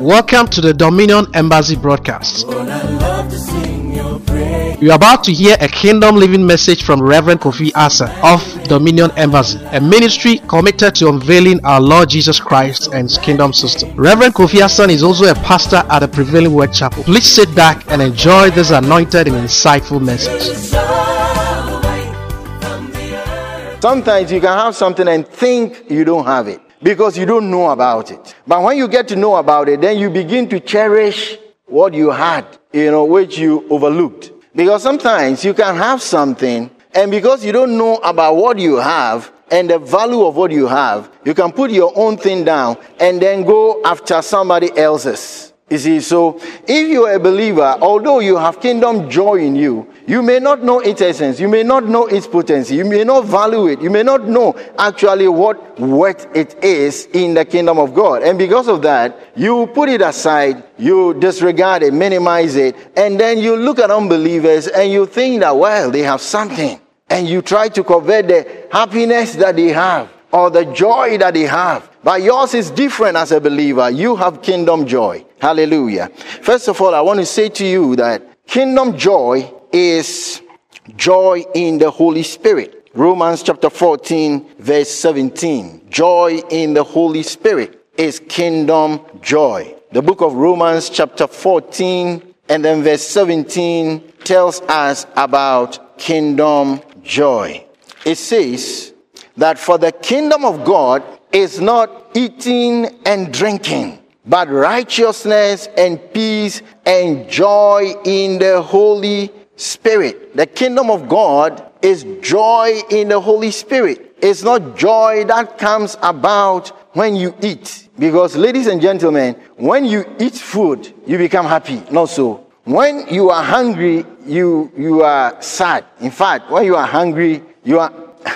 Welcome to the Dominion Embassy broadcast. You are about to hear a kingdom living message from Reverend Kofi Asa of Dominion Embassy, a ministry committed to unveiling our Lord Jesus Christ and His kingdom system. Reverend Kofi Asa is also a pastor at the Prevailing Word Chapel. Please sit back and enjoy this anointed and insightful message. Sometimes you can have something and think you don't have it because you don't know about it. But when you get to know about it, then you begin to cherish what you had, which you overlooked. Because sometimes you can have something, and because you don't know about what you have and the value of what you have, you can put your own thing down and then go after somebody else's. You see, so if you are a believer, although you have kingdom joy in you, you may not know its essence, you may not know its potency, you may not value it, you may not know actually what worth it is in the kingdom of God. And because of that, you put it aside, you disregard it, minimize it, and then you look at unbelievers and you think that, well, they have something. And you try to covet the happiness that they have or the joy that they have. But yours is different as a believer. You have kingdom joy. Hallelujah. First of all, I want to say to you that kingdom joy is joy in the Holy Spirit. Romans chapter 14, verse 17. Joy in the Holy Spirit is kingdom joy. The book of Romans chapter 14 and then verse 17 tells us about kingdom joy. It says that for the kingdom of God is not eating and drinking, but righteousness and peace and joy in the Holy Spirit. The kingdom of God is joy in the Holy Spirit. It's not joy that comes about when you eat. Because, ladies and gentlemen, when you eat food, you become happy. Not so. When you are hungry, you are sad. In fact, when you are hungry, you are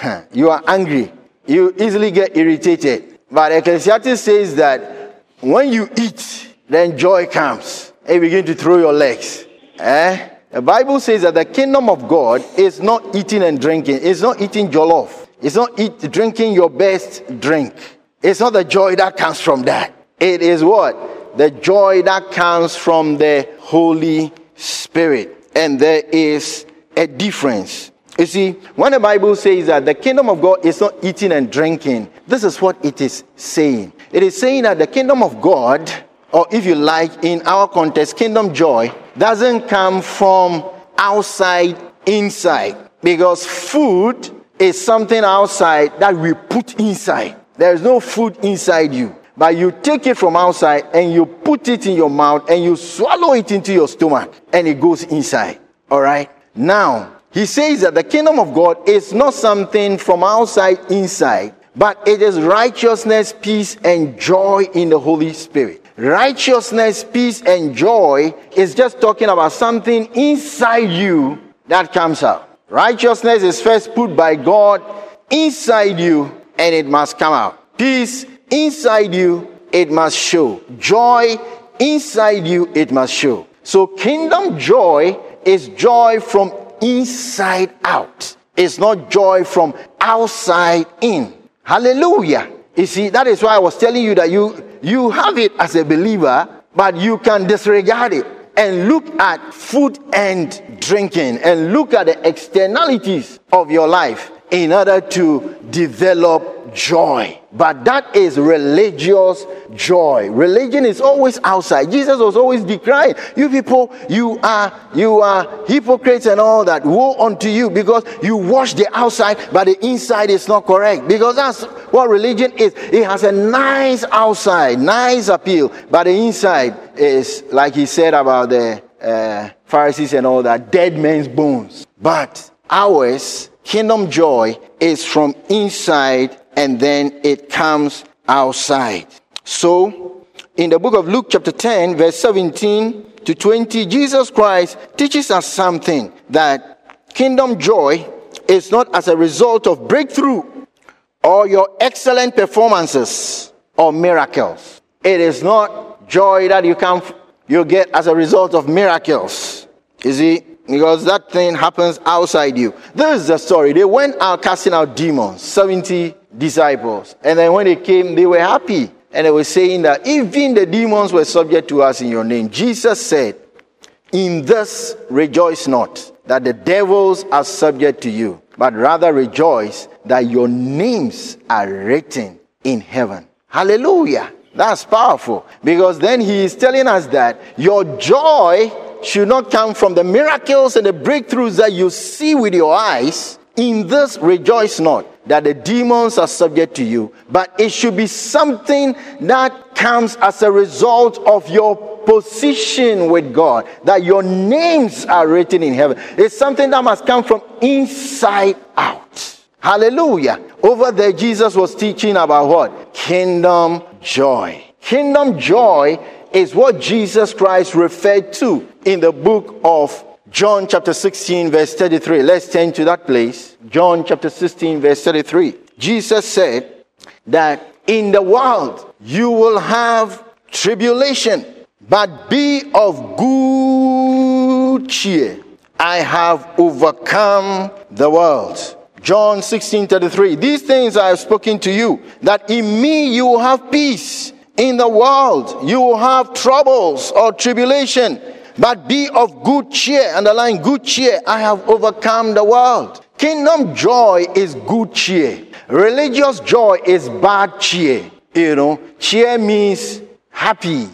angry. You easily get irritated. But Ecclesiastes says that when you eat, then joy comes. And you begin to throw your legs. The Bible says that the kingdom of God is not eating and drinking. It's not eating jollof. It's not drinking your best drink. It's not the joy that comes from that. It is what? The joy that comes from the Holy Spirit. And there is a difference. You see, when the Bible says that the kingdom of God is not eating and drinking, this is what it is saying. It is saying that the kingdom of God, or if you like, in our context, kingdom joy, doesn't come from outside, inside. Because food is something outside that we put inside. There is no food inside you. But you take it from outside and you put it in your mouth and you swallow it into your stomach and it goes inside. All right? Now, he says that the kingdom of God is not something from outside inside, but it is righteousness, peace, and joy in the Holy Spirit. Righteousness, peace, and joy is just talking about something inside you that comes out. Righteousness is first put by God inside you, and it must come out. Peace inside you, it must show. Joy inside you, it must show. So kingdom joy is joy from inside out. It's not joy from outside in. Hallelujah. You see, that is why I was telling you that you have it as a believer, but you can disregard it and look at food and drinking and look at the externalities of your life in order to develop joy. But that is religious joy. Religion is always outside. Jesus was always decrying, you people, you are hypocrites and all that. Woe unto you, because you wash the outside, but the inside is not correct. Because that's what religion is. It has a nice outside, nice appeal, but the inside is, like he said about the Pharisees and all that, dead men's bones. But ours, kingdom joy, is from inside and then it comes outside. So, in the book of Luke chapter 10, verse 17 to 20, Jesus Christ teaches us something, that kingdom joy is not as a result of breakthrough or your excellent performances or miracles. It is not joy that you get as a result of miracles. You see? Because that thing happens outside you. This is the story. They went out casting out demons, 70 disciples. And then when they came, they were happy. And they were saying that even the demons were subject to us in your name. Jesus said, in this rejoice not that the devils are subject to you, but rather rejoice that your names are written in heaven. Hallelujah. That's powerful. Because then he is telling us that your joy should not come from the miracles and the breakthroughs that you see with your eyes. In this rejoice not that the demons are subject to you, but it should be something that comes as a result of your position with God, that your names are written in heaven. It's something that must come from inside out. Hallelujah. Over there, Jesus was teaching about what? Kingdom joy. Kingdom joy is what Jesus Christ referred to in the book of John chapter 16 verse 33. Let's turn to that place. John chapter 16 verse 33. Jesus said that in the world you will have tribulation, but be of good cheer. I have overcome the world. John 16:33. These things I have spoken to you, that in me you will have peace. In the world you will have troubles or tribulation, but be of good cheer. Underline good cheer. I have overcome the world. Kingdom joy is good cheer. Religious joy is bad cheer. Cheer means happy,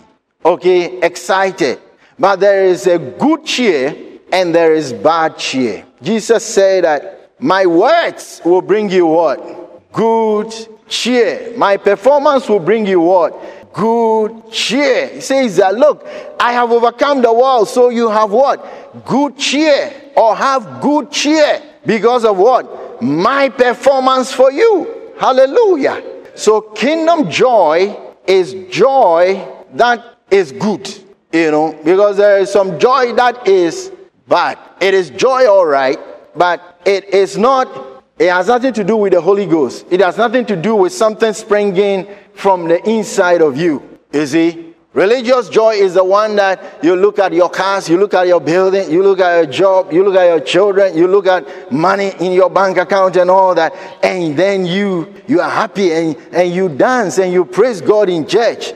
excited. But there is a good cheer and there is bad cheer. Jesus said that my words will bring you what? Good cheer. My performance will bring you what? Good cheer. He says that, look, I have overcome the world, so you have what? Good cheer, or have good cheer because of what? My performance for you. Hallelujah. So kingdom joy is joy that is good, because there is some joy that is bad. It is joy, all right, but it is not, it has nothing to do with the Holy Ghost. It has nothing to do with something springing from the inside of you. You see, religious joy is the one that you look at your cars, you look at your building, you look at your job, you look at your children, you look at money in your bank account and all that, and then you are happy and you dance and you praise God in church,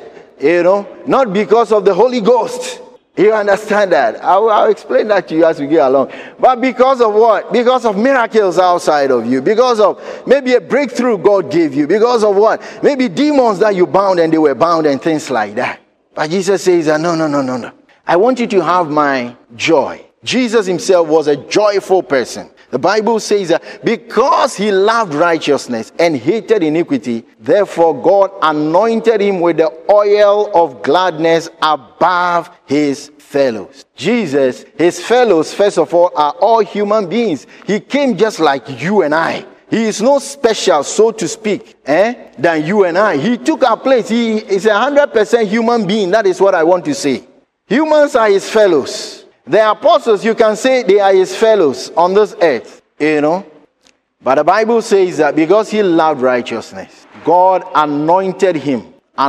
not because of the Holy Ghost. You understand that? I'll explain that to you as we get along. But because of what? Because of miracles outside of you. Because of maybe a breakthrough God gave you. Because of what? Maybe demons that you bound and they were bound and things like that. But Jesus says, no. I want you to have my joy. Jesus himself was a joyful person. The Bible says that because he loved righteousness and hated iniquity, therefore God anointed him with the oil of gladness above his fellows. Jesus, his fellows, first of all, are all human beings. He came just like you and I. He is no special, so to speak, than you and I. He took our place. He is 100% human being. That is what I want to say. Humans are his fellows. The apostles, you can say they are his fellows on this earth, But the Bible says that because he loved righteousness, God anointed him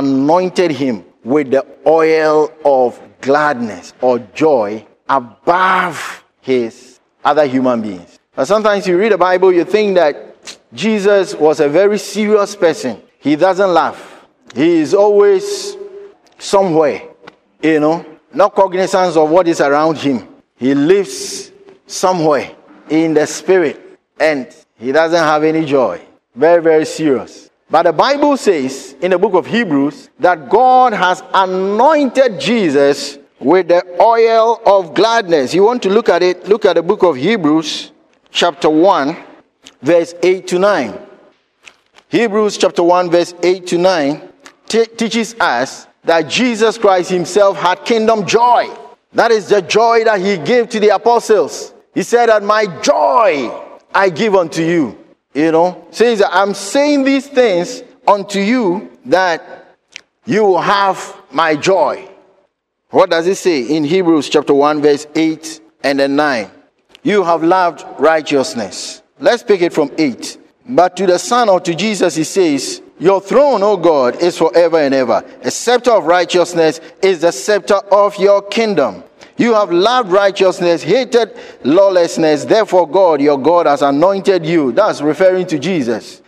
with the oil of gladness or joy above his other human beings. But sometimes you read the Bible, you think that Jesus was a very serious person. He doesn't laugh. He is always somewhere, not cognizance of what is around him. He lives somewhere in the spirit and he doesn't have any joy. Very, very serious. But the Bible says in the book of Hebrews that God has anointed Jesus with the oil of gladness. You want to look at it? Look at the book of Hebrews chapter 1 verse 8 to 9. Hebrews chapter 1 verse 8 to 9 teaches us that Jesus Christ himself had kingdom joy. That is the joy that he gave to the apostles. He said that my joy I give unto you. Says that I'm saying these things unto you that you will have my joy. What does it say in Hebrews chapter 1 verse 8 and then 9? You have loved righteousness. Let's pick it from 8. But to the Son or to Jesus he says, your throne, O God, is forever and ever. A scepter of righteousness is the scepter of your kingdom. You have loved righteousness, hated lawlessness. Therefore God, your God, has anointed you. That's referring to Jesus.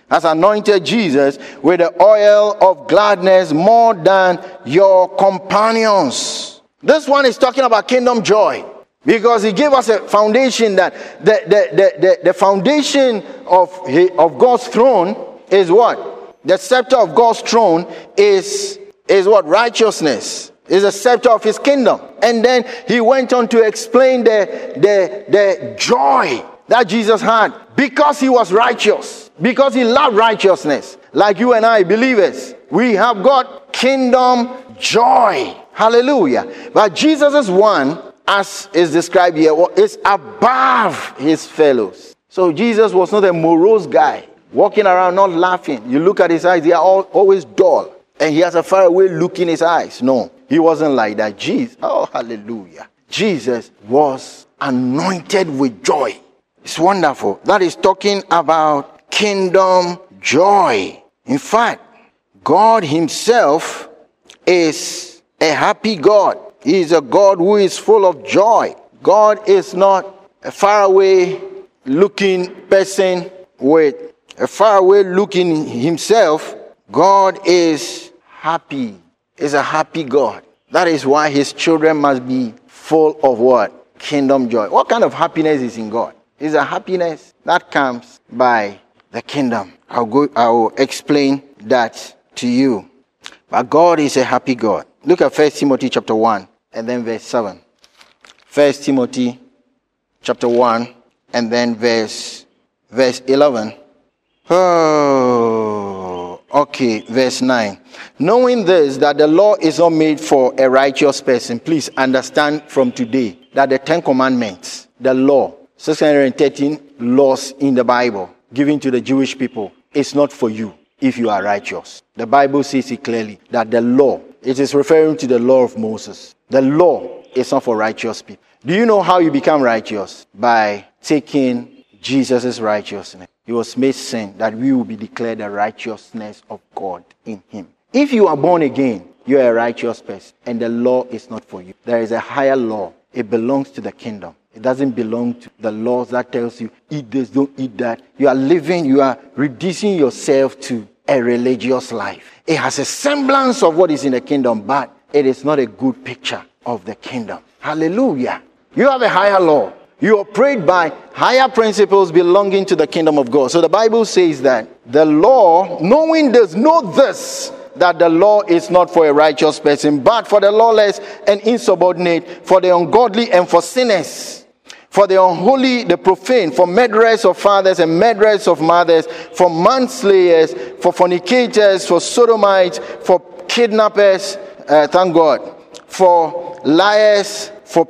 has anointed Jesus with the oil of gladness more than your companions. This one is talking about kingdom joy, because he gave us a foundation that the foundation of God's throne is what? The scepter of God's throne is what? Righteousness. Is a scepter of his kingdom. And then he went on to explain the joy that Jesus had because he was righteous, because he loved righteousness. Like you and I, believers, we have got kingdom joy. Hallelujah. But Jesus' one, as is described here, is above his fellows. So Jesus was not a morose guy walking around not laughing. You look at his eyes, they are always dull. And he has a faraway look in his eyes. No, he wasn't like that. Jesus, oh hallelujah. Jesus was anointed with joy. It's wonderful. That is talking about kingdom joy. In fact, God himself is a happy God. He is a God who is full of joy. God is not a faraway looking person with a faraway look in himself. God is happy. Is a happy God. That is why his children must be full of what? Kingdom joy. What kind of happiness is in God? It's a happiness that comes by the kingdom. I will explain that to you. But God is a happy God. Look at 1 Timothy chapter 1 and then verse 7. 1 Timothy chapter 1 and then verse 11. Okay, verse 9. Knowing this, that the law is not made for a righteous person. Please understand from today that the 10 commandments, the law, 613 laws in the Bible given to the Jewish people, is not for you if you are righteous. The Bible says it clearly that the law, it is referring to the law of Moses. The law is not for righteous people. Do you know how you become righteous? By taking Jesus' righteousness. He was made sin that we will be declared the righteousness of God in him. If you are born again, you are a righteous person and the law is not for you. There is a higher law. It belongs to the kingdom. It doesn't belong to the laws that tells you, eat this, don't eat that. You are reducing yourself to a religious life. It has a semblance of what is in the kingdom, but it is not a good picture of the kingdom. Hallelujah. You have a higher law. You operate by higher principles belonging to the kingdom of God. So the Bible says that the law, knowing this, know this, that the law is not for a righteous person, but for the lawless and insubordinate, for the ungodly and for sinners, for the unholy, the profane, for murderers of fathers and murderers of mothers, for manslayers, for fornicators, for sodomites, for kidnappers, thank God, for liars, for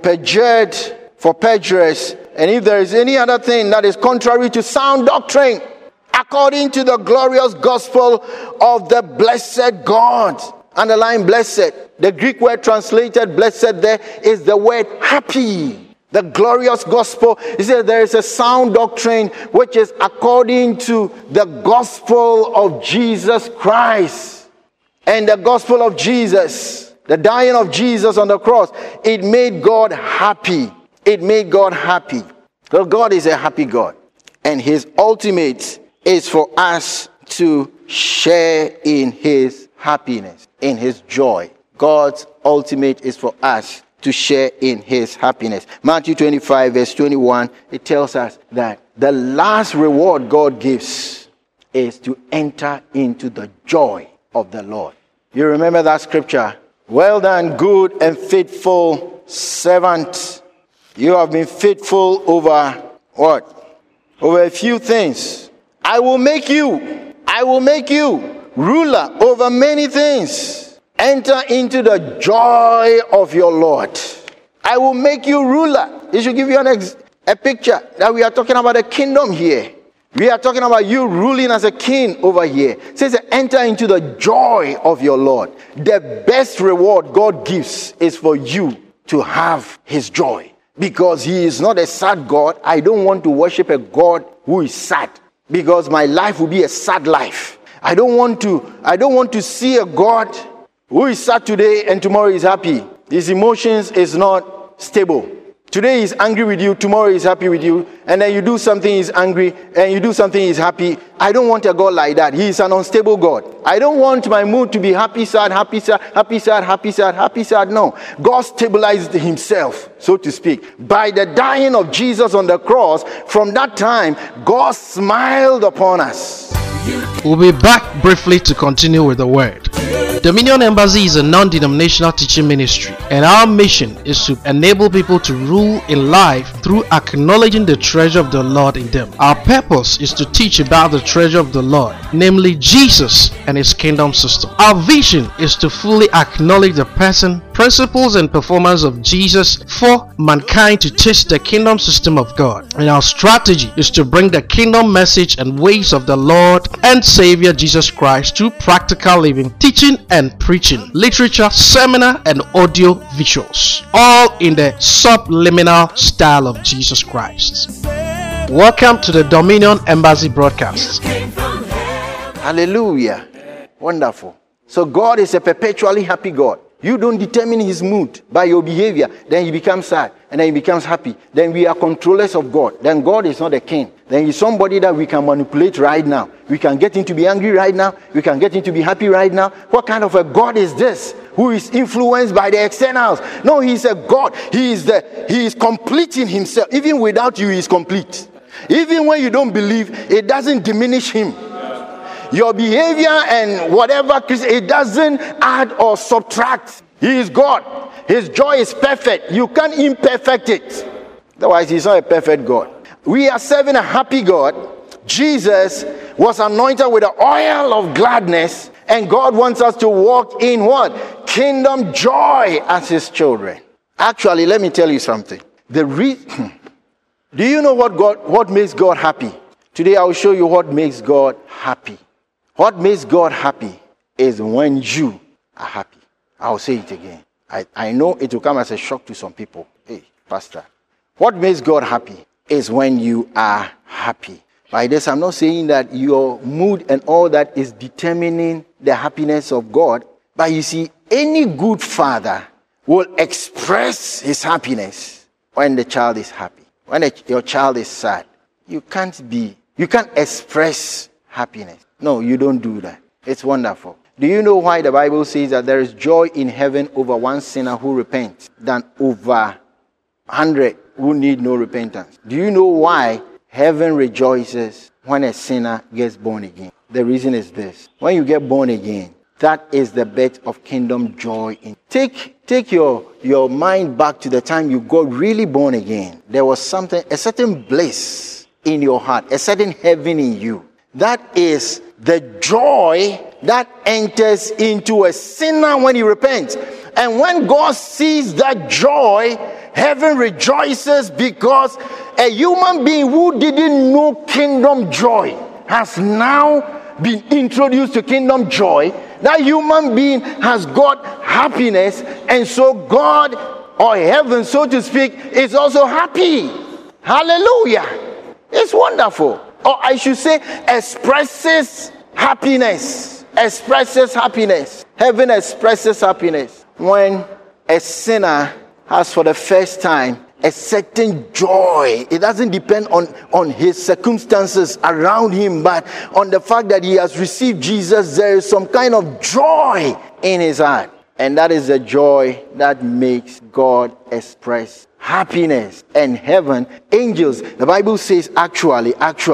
perjurers, and if there is any other thing that is contrary to sound doctrine, according to the glorious gospel of the blessed God. Underline blessed. The Greek word translated blessed there is the word happy. The glorious gospel. He says there is a sound doctrine which is according to the gospel of Jesus Christ. And the gospel of Jesus, the dying of Jesus on the cross, it made God happy. It made God happy. So God is a happy God. And his ultimate is for us to share in his happiness, in his joy. God's ultimate is for us to share in his happiness. Matthew 25 verse 21, it tells us that the last reward God gives is to enter into the joy of the Lord. You remember that scripture? Well done, good and faithful servant. You have been faithful over what? Over a few things. I will make you ruler over many things. Enter into the joy of your Lord. I will make you ruler. It should give you a picture that we are talking about a kingdom here. We are talking about you ruling as a king over here. It says enter into the joy of your Lord. The best reward God gives is for you to have his joy. Because he is not a sad God. I don't want to worship a God who is sad. Because my life will be a sad life. I don't want to see a God who is sad today and tomorrow is happy. His emotions is not stable. Today he's angry with you, tomorrow he's happy with you, and then you do something, he's angry, and you do something, he's happy. I don't want a God like that. He is an unstable God. I don't want my mood to be happy, sad, happy, sad, happy, sad, happy, sad, happy, sad. No. God stabilized himself, so to speak. By the dying of Jesus on the cross, from that time, God smiled upon us. We'll be back briefly to continue with the word. Dominion Embassy is a non-denominational teaching ministry, and our mission is to enable people to rule in life through acknowledging the treasure of the Lord in them. Our purpose is to teach about the treasure of the Lord, namely Jesus and his kingdom system. Our vision is to fully acknowledge the person, principles, and performance of Jesus for mankind to taste the kingdom system of God. And our strategy is to bring the kingdom message and ways of the Lord and Savior Jesus Christ to practical living, teaching and preaching, literature, seminar, and audio visuals, all in the subliminal style of Jesus Christ. Welcome to the Dominion Embassy broadcast. Hallelujah. Wonderful. So God is a perpetually happy God. You don't determine his mood by your behavior. Then he becomes sad, and then he becomes happy. Then we are controllers of God. Then God is not a king. Then he's somebody that we can manipulate right now. We can get him to be angry right now. We can get him to be happy right now. What kind of a God is this, who is influenced by the externals? No, he's a God. He is complete in himself. Even without you, he is complete. Even when you don't believe, it doesn't diminish him. Your behavior and whatever, it doesn't add or subtract. He is God. His joy is perfect. You can't imperfect it. Otherwise, he's not a perfect God. We are serving a happy God. Jesus was anointed with the oil of gladness, and God wants us to walk in what? Kingdom joy as his children. Actually, let me tell you something. Do you know what makes God happy? Today I will show you what makes God happy. What makes God happy is when you are happy. I will say it again. I know it will come as a shock to some people. Hey, Pastor. What makes God happy is when you are happy. By this, I'm not saying that your mood and all that is determining the happiness of God. But you see, any good father will express his happiness when the child is happy. When your child is sad, you can't express happiness. No, you don't do that. It's wonderful. Do you know why the Bible says that there is joy in heaven over one sinner who repents than over 100 who need no repentance? Do you know why heaven rejoices when a sinner gets born again? The reason is this. When you get born again, that is the birth of kingdom joy. Take your mind back to the time you got really born again. There was a certain bliss in your heart, a certain heaven in you. That is the joy that enters into a sinner when he repents. And when God sees that joy, heaven rejoices because a human being who didn't know kingdom joy has now been introduced to kingdom joy. That human being has got happiness, and so God, or heaven, so to speak, is also happy. Hallelujah. It's wonderful. Or I should say, expresses happiness. Expresses happiness. Heaven expresses happiness when a sinner has for the first time a certain joy. It doesn't depend on his circumstances around him, but on the fact that he has received Jesus. There is some kind of joy in his heart. And that is the joy that makes God express happiness. And heaven, angels, the Bible says actually,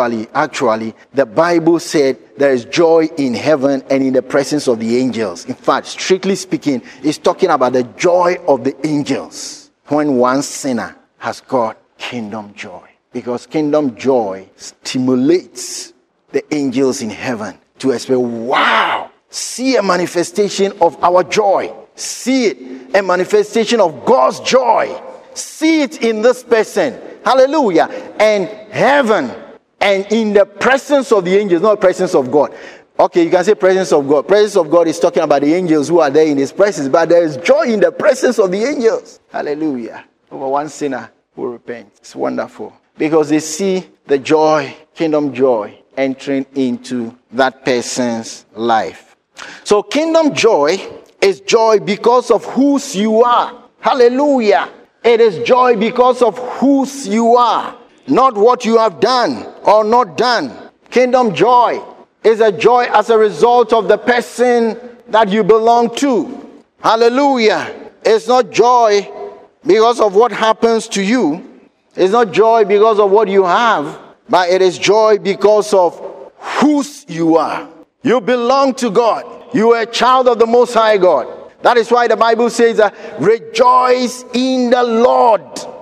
the Bible said there is joy in heaven and in the presence of the angels. In fact, strictly speaking, it's talking about the joy of the angels when one sinner has got kingdom joy. Because kingdom joy stimulates the angels in heaven to express, wow, see a manifestation of our joy. See it, a manifestation of God's joy. See it in this person. Hallelujah. And heaven, and in the presence of the angels, not presence of God. Okay, you can say presence of God. Presence of God is talking about the angels who are there in his presence, but there is joy in the presence of the angels. Hallelujah. Over one sinner who repents. It's wonderful. Because they see the joy, kingdom joy, entering into that person's life. So kingdom joy is joy because of whose you are. Hallelujah. It is joy because of whose you are, not what you have done or not done. Kingdom joy is a joy as a result of the person that you belong to. Hallelujah. It's not joy because of what happens to you. It's not joy because of what you have, but it is joy because of whose you are. You belong to God. You are a child of the Most High God. That is why the Bible says that rejoice in the Lord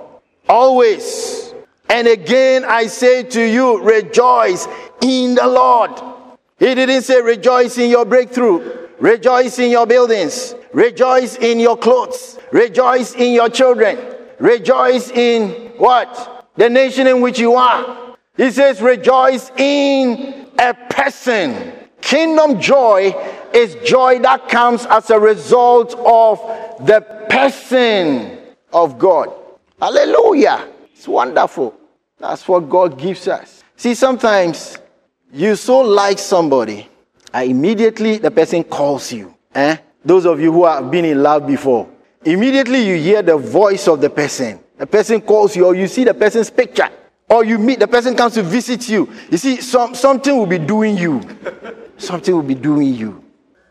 always. And again I say to you, rejoice in the Lord. He didn't say rejoice in your breakthrough. Rejoice in your buildings. Rejoice in your clothes. Rejoice in your children. Rejoice in what? The nation in which you are. He says rejoice in a person. Kingdom joy is joy that comes as a result of the person of God. Hallelujah. It's wonderful. That's what God gives us. See, sometimes you so like somebody, and immediately the person calls you. Those of you who have been in love before, immediately you hear the voice of the person. The person calls you, or you see the person's picture, or you meet, the person comes to visit you. You see, something will be doing you. Something will be doing you.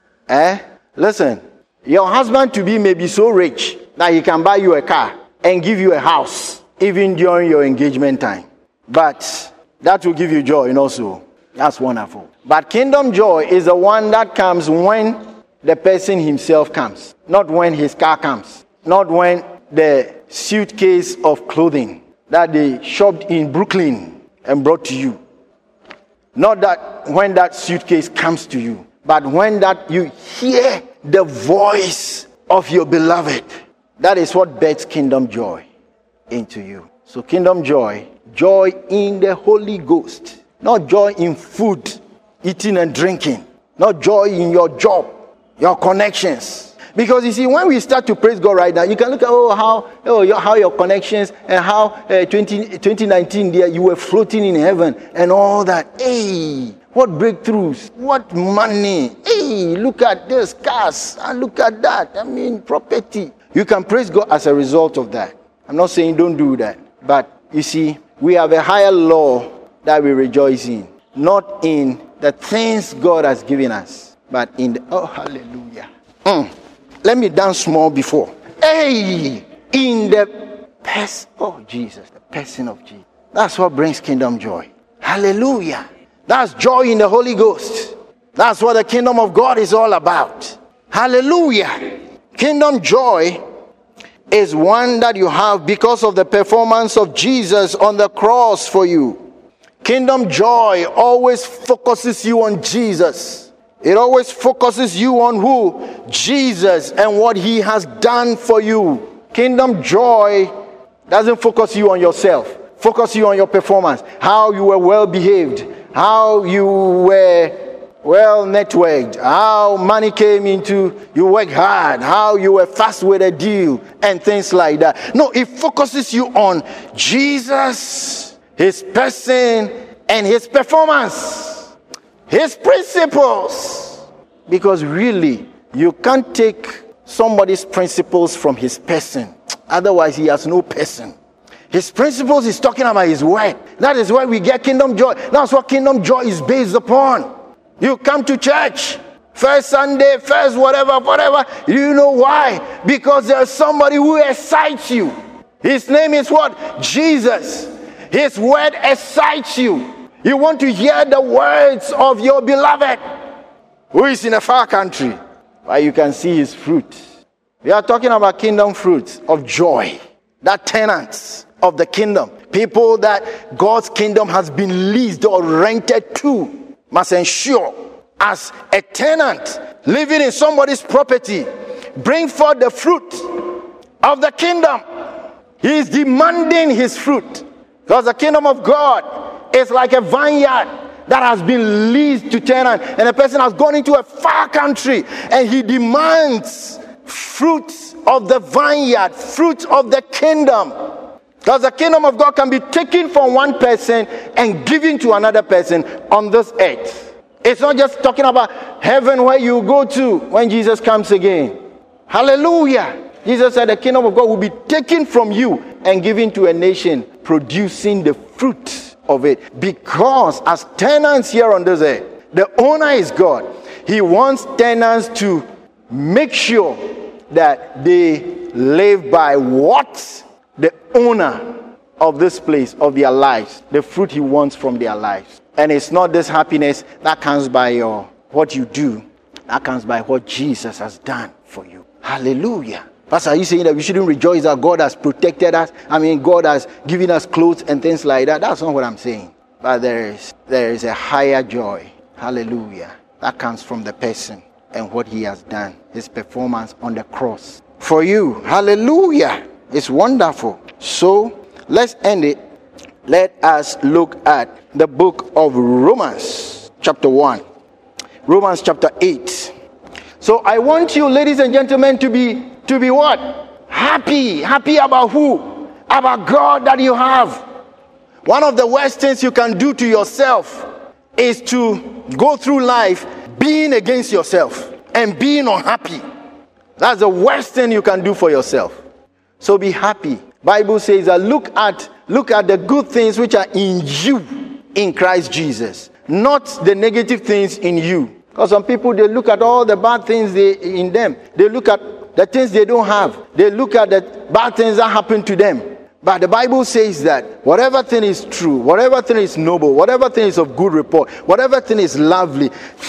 Listen, your husband to be may be so rich that he can buy you a car and give you a house, even during your engagement time. But that will give you joy, and also that's wonderful. But kingdom joy is the one that comes when the person himself comes, not when his car comes, not when the suitcase of clothing that they shopped in Brooklyn and brought to you. Not that when that suitcase comes to you, but when that you hear the voice of your beloved. That is what beds kingdom joy into you. So kingdom joy, joy in the Holy Ghost. Not joy in food, eating and drinking. Not joy in your job, your connections. Because you see, when we start to praise God right now, you can look at how your connections and how 2019 there you were floating in heaven and all that. Hey, what breakthroughs, what money. Hey, look at this cars and look at that. I mean, property. You can praise God as a result of that. I'm not saying don't do that, but you see, we have a higher law that we rejoice in, not in the things God has given us, but in the, oh hallelujah. Let me dance more before. Hey, in the person, oh Jesus, the person of Jesus. That's what brings kingdom joy. Hallelujah. That's joy in the Holy Ghost. That's what the kingdom of God is all about. Hallelujah. Kingdom joy is one that you have because of the performance of Jesus on the cross for you. Kingdom joy always focuses you on Jesus. It always focuses you on who? Jesus and what he has done for you. Kingdom joy doesn't focus you on yourself. Focus you on your performance. How you were well behaved. How you were well networked. How money came into, you worked hard. How you were fast with a deal and things like that. No, it focuses you on Jesus, his person, and his performance. His principles. Because really, you can't take somebody's principles from his person. Otherwise, he has no person. His principles is talking about his word. That is why we get kingdom joy. That's what kingdom joy is based upon. You come to church, first Sunday, first whatever. You know why? Because there's somebody who excites you. His name is what? Jesus. His word excites you. You want to hear the words of your beloved who is in a far country, but you can see his fruit. We are talking about kingdom fruits of joy, that tenants of the kingdom, people that God's kingdom has been leased or rented to, must ensure as a tenant living in somebody's property, bring forth the fruit of the kingdom. He is demanding his fruit, because the kingdom of God is like a vineyard that has been leased to tenant, and a person has gone into a far country and he demands fruits of the vineyard, fruits of the kingdom. Because the kingdom of God can be taken from one person and given to another person on this earth. It's not just talking about heaven where you go to when Jesus comes again. Hallelujah. Jesus said the kingdom of God will be taken from you and given to a nation producing the fruit of it. Because as tenants here on this earth, the owner is God. He wants tenants to make sure that they live by what the owner of this place, of their lives, the fruit he wants from their lives. And it's not this happiness that comes by what you do. That comes by what Jesus has done for you. Hallelujah. Pastor, are you saying that we shouldn't rejoice that God has protected us? I mean, God has given us clothes and things like that. That's not what I'm saying. But there is a higher joy. Hallelujah. That comes from the person and what he has done. His performance on the cross. For you. Hallelujah. It's wonderful. So, let's end it. Let us look at the book of Romans, chapter 1. Romans chapter 8. So I want you, ladies and gentlemen, to be what? Happy. Happy about who? About God that you have. One of the worst things you can do to yourself is to go through life being against yourself and being unhappy. That's the worst thing you can do for yourself. So be happy. Bible says that look at the good things which are in you in Christ Jesus, not the negative things in you. Because some people, they look at all the bad things in them. They look at the things they don't have. They look at the bad things that happen to them. But the Bible says that whatever thing is true, whatever thing is noble, whatever thing is of good report, whatever thing is lovely,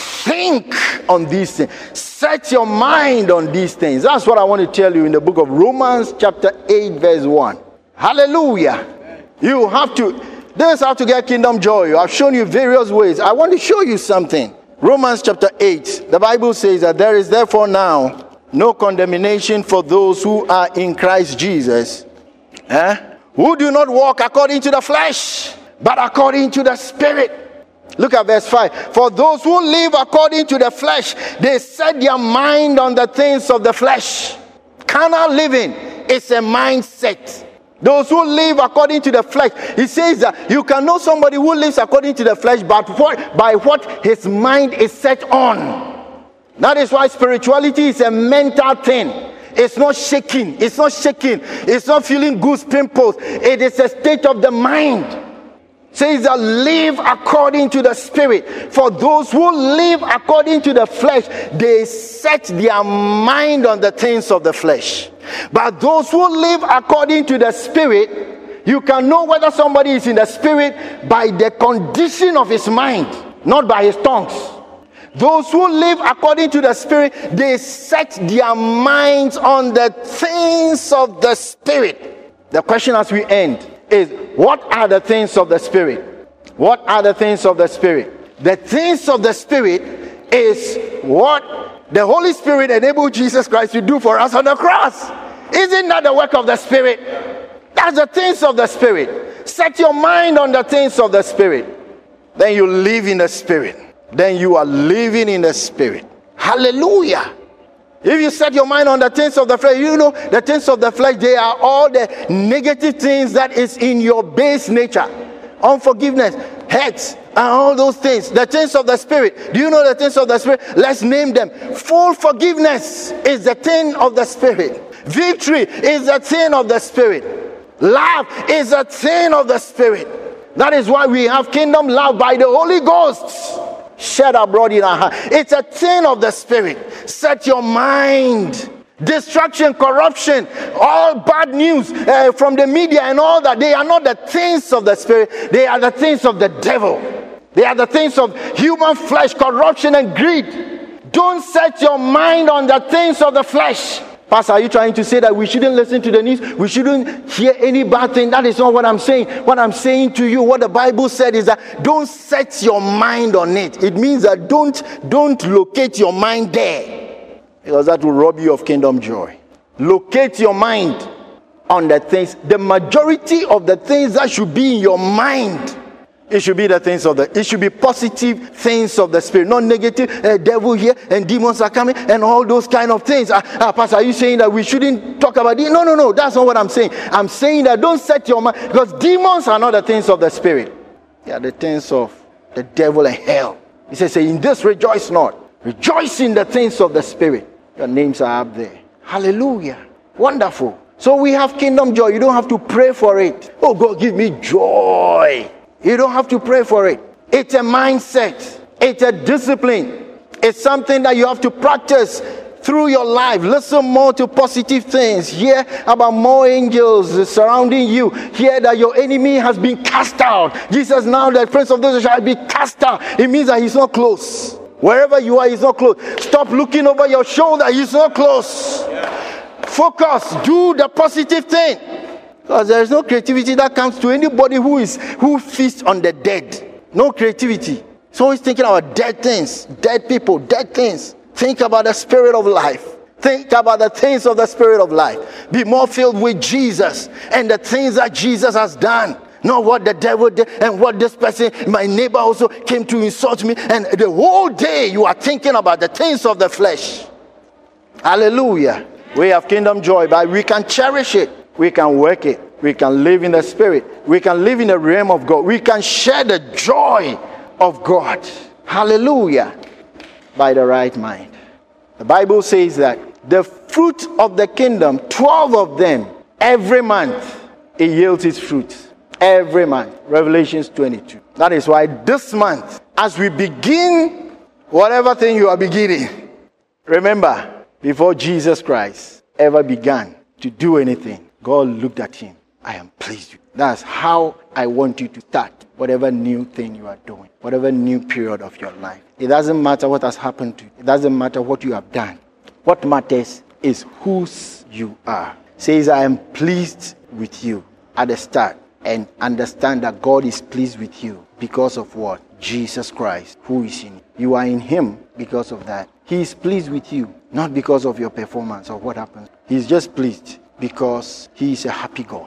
think on these things. Set your mind on these things. That's what I want to tell you in the book of Romans chapter 8 verse 1. Hallelujah. You have to, this is how to get kingdom joy. I've shown you various ways. I want to show you something. Romans chapter 8, the Bible says that there is therefore now no condemnation for those who are in Christ Jesus, who do not walk according to the flesh, but according to the Spirit. Look at verse 5. For those who live according to the flesh, they set their mind on the things of the flesh. Carnal living is a mindset. Those who live according to the flesh. He says that you can know somebody who lives according to the flesh by what his mind is set on. That is why spirituality is a mental thing. It's not shaking. It's not shaking. It's not feeling goose pimples. It is a state of the mind. Says that live according to the Spirit. For those who live according to the flesh, they set their mind on the things of the flesh. But those who live according to the Spirit, you can know whether somebody is in the Spirit by the condition of his mind, not by his tongues. Those who live according to the Spirit, they set their minds on the things of the Spirit. The question as we end is, what are the things of the Spirit? What are the things of the Spirit? The things of the Spirit is what the Holy Spirit enabled Jesus Christ to do for us on the cross. Isn't that the work of the Spirit? That's the things of the Spirit. Set your mind on the things of the Spirit. Then you live in the Spirit. Then you are living in the Spirit. Hallelujah. If you set your mind on the things of the flesh, you know the things of the flesh, they are all the negative things that is in your base nature. Unforgiveness, hate, and all those things. The things of the Spirit. Do you know the things of the Spirit? Let's name them. Full forgiveness is the thing of the Spirit. Victory is the thing of the Spirit. Love is the thing of the Spirit. That is why we have kingdom love by the Holy Ghost shed abroad in our heart. It's a thing of the Spirit. Set your mind. Destruction, corruption, all bad news from the media and all that, they are not the things of the Spirit. They are the things of the devil. They are the things of human flesh, corruption and greed. Don't set your mind on the things of the flesh. Pastor, are you trying to say that we shouldn't listen to the news? We shouldn't hear any bad thing? That is not what I'm saying. What I'm saying to you, what the Bible said is that don't set your mind on it. It means that don't locate your mind there, because that will rob you of kingdom joy. Locate your mind on the things. The majority of the things that should be in your mind, it should be the things of it should be positive things of the Spirit, not negative. Devil here and demons are coming and all those kind of things. Pastor, are you saying that we shouldn't talk about it? No, that's not what I'm saying. I'm saying that don't set your mind, because demons are not the things of the Spirit. They are the things of the devil and hell. He says, in this rejoice not. Rejoice in the things of the Spirit. Your names are up there. Hallelujah. Wonderful. So we have kingdom joy. You don't have to pray for it. Oh, God, give me joy. You don't have to pray for it. It's a mindset. It's a discipline. It's something that you have to practice through your life. Listen more to positive things. Hear about more angels surrounding you. Hear that your enemy has been cast out. Jesus, now the prince of this shall be cast out. It means that he's not close. Wherever you are, he's not close. Stop looking over your shoulder. He's not close. Focus. Do the positive thing. Because there is no creativity that comes to anybody who feasts on the dead. No creativity. So he's thinking about dead things, dead people, dead things. Think about the spirit of life. Think about the things of the spirit of life. Be more filled with Jesus and the things that Jesus has done. Not what the devil did and what this person, my neighbor also came to insult me. And the whole day you are thinking about the things of the flesh. Hallelujah. We have kingdom joy, but we can cherish it. We can work it. We can live in the spirit. We can live in the realm of God. We can share the joy of God. Hallelujah. By the right mind. The Bible says that the fruit of the kingdom, 12 of them, every month, it yields its fruit. Every month. Revelations 22. That is why this month, as we begin whatever thing you are beginning, remember, before Jesus Christ ever began to do anything, God looked at him. I am pleased with you. That's how I want you to start whatever new thing you are doing, whatever new period of your life. It doesn't matter what has happened to you. It doesn't matter what you have done. What matters is whose you are. Says, I am pleased with you at the start. And understand that God is pleased with you because of what? Jesus Christ, who is in you. You are in him because of that. He is pleased with you, not because of your performance or what happens. He is just pleased because he is a happy God.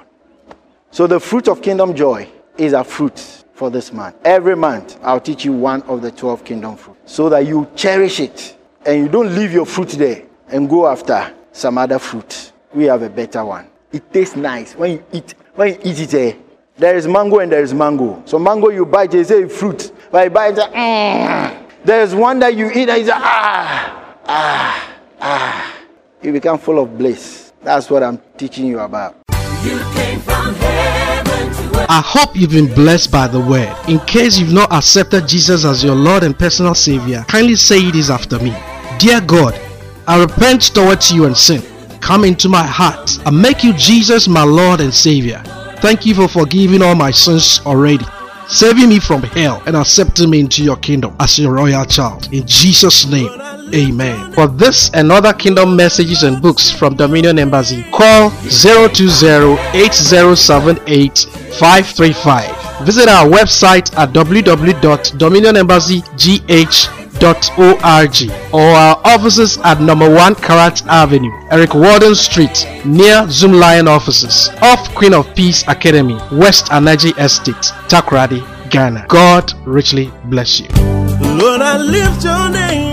So the fruit of kingdom joy is a fruit for this month. Every month, I'll teach you one of the 12 kingdom fruits so that you cherish it and you don't leave your fruit there and go after some other fruit. We have a better one. It tastes nice. When you eat it, there is mango and there is mango. So mango you bite, they say fruit. But you bite it, there is one that you eat and you say, You become full of bliss. That's what I'm teaching you about. You came from heaven to earth. I hope you've been blessed by the word. In case you've not accepted Jesus as your Lord and personal Savior, kindly say this after me. Dear God, I repent towards you and sin. Come into my heart and make you Jesus my Lord and Savior. Thank you for forgiving all my sins already, saving me from hell and accepting me into your kingdom as your royal child. In Jesus' name, amen. For this and other kingdom messages and books from Dominion Embassy, call 020-8078-535. Visit our website at www.dominionembassygh.org or our offices at number 1 Karat Avenue, Eric Warden Street, near Zoom Lion offices, off Queen of Peace Academy, West Anaji Estate, Takoradi, Ghana. God richly bless you. Lord, I lift your name.